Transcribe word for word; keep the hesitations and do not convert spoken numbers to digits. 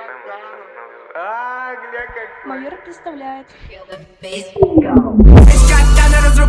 А, гля, как. Майор представляет. Из катана разрубаю